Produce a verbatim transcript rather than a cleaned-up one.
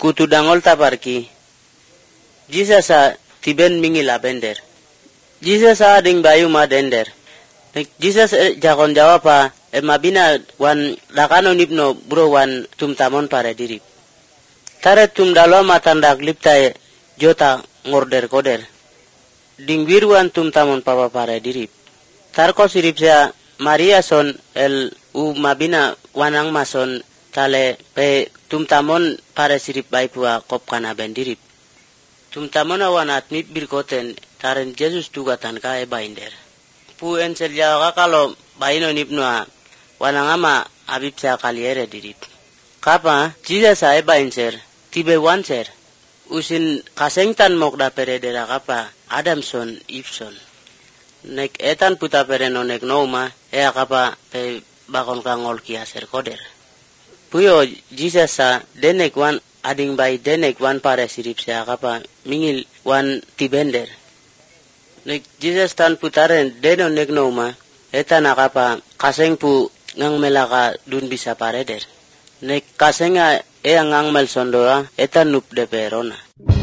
kutu dangol taparki. Jesus a tiben mingi labender. Jesus a ding bayu ma dender. Jesus jakon jawab pa e mabina wan lakano nipno bro wan tum tamon pare dirip. Tare tum dalo matandak lipta e jota ngorder koder. Dingwir wan tum tamon papa pare dirip. Tarko sirip sa Maria son el u mabina wanang mason tale pe tum tamon pare sirip baipua kop kana bendirip. Tum tamon awan atmit birkoten taren Jesus tugatan ka e binder. Pu ensel jawa kalau baino nipnoa wanangama abib sa kaliere dirip. Kapa Jesus sa e binder tibe wanser usin kasengtan mokda peredera kapa Adamson Ibson. Nek etan puta pereno nek noma e kapa pe bakon kangol kiaser koder. Puyo Jesus sa denek wan ading bay denek wan pare sirip sa kapa mingil wan tibender. Nek Jesus tan putaren deno nek noma etan akapa kaseng pu ngang melaka dun bisa pareder. Nek kasenga e ngang mel sondoa etan nup de perona.